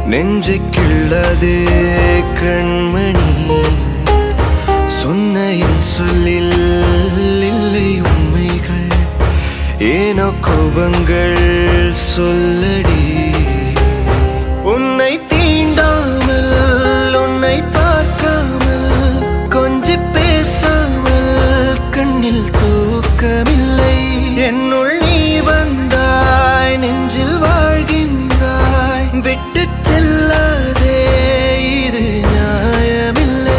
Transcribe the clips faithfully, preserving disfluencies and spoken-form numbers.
நெஞ்சை கிள்ளதே கண்மணி, சொன்ன என் சொல்லில் இல்லை உண்மைகள், ஏனோ கோபங்கள் சொல்லடி. உன்னை தீண்டாமல் உன்னை பார்க்காமல் கொஞ்சி பேசாமல் கண்ணில் தூக்கமில்லை. என்னுள் நீ வந்தாய், நெஞ்சில் வாழ்கின்றாய், விட்டு செல்லாதே, இது நியாயமில்லை.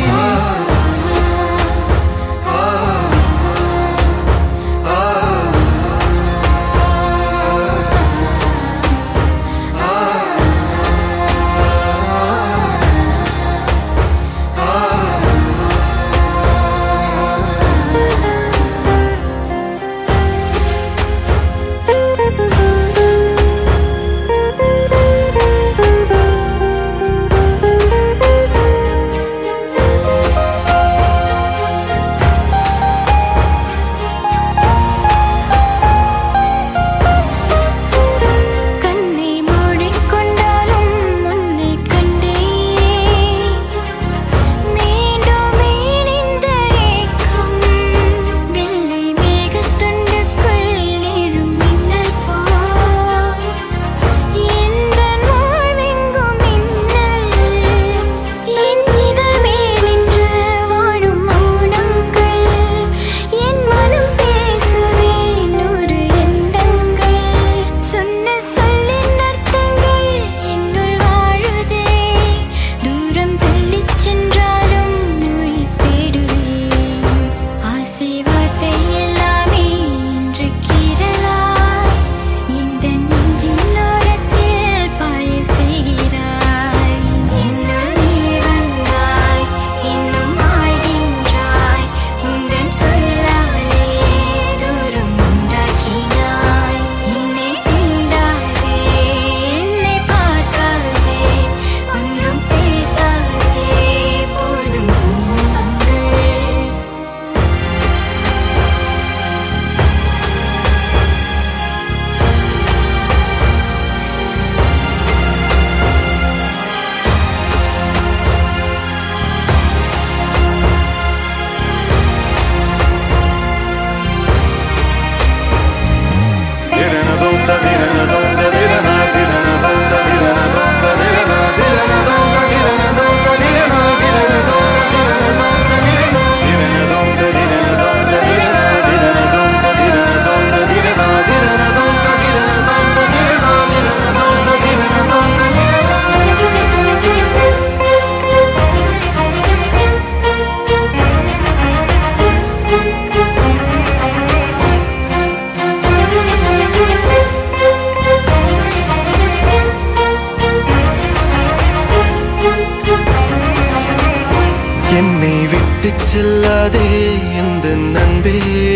என்னை விட்டு செல்லாதே எந்த நண்பே,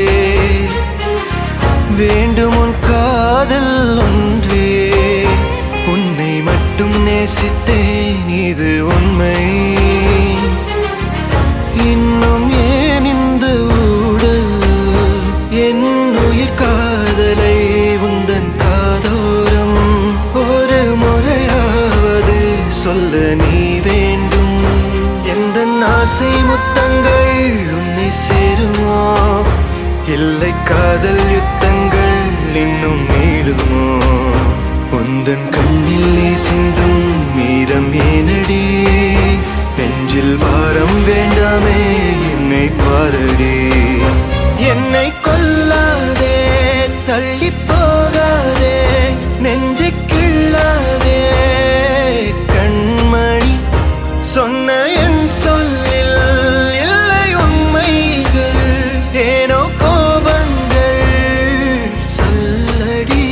வேண்டும் உன் காதல் ஒன்றே. உன்னை மட்டும் நேசித்தேன், இது உண்மை. இன்னும் ஏன் இந்த ஊடல், என் உயிர் காதலை உந்தன் காதோரம் ஒரு முறையாவது சொல்ல நீ வேண்டும். எந்த ஆசை முத்தங்கள் உன்னை சேருமோ, இல்லை காதல் யுத்தங்கள் இன்னும் நீளுமோ. உந்தன் கண்ணில் நீ சிந்தும் மீரம் ஏனடி, நெஞ்சில் பாரம் வேண்டாமே என்னை பாரடி. என்னை கொல்லாதே, தள்ளி போகாதே, நெஞ்சை கிள்ளாதே கண்மணி, சொன்ன என் சொல்லில் இல்லை உண்மைகள், ஏனோ கோபங்கள் சொல்லடி.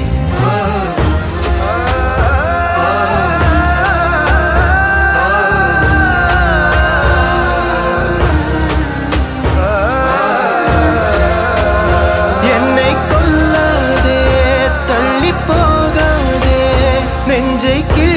என்னை கொல்லாதே, தள்ளி போகாதே, நெஞ்சை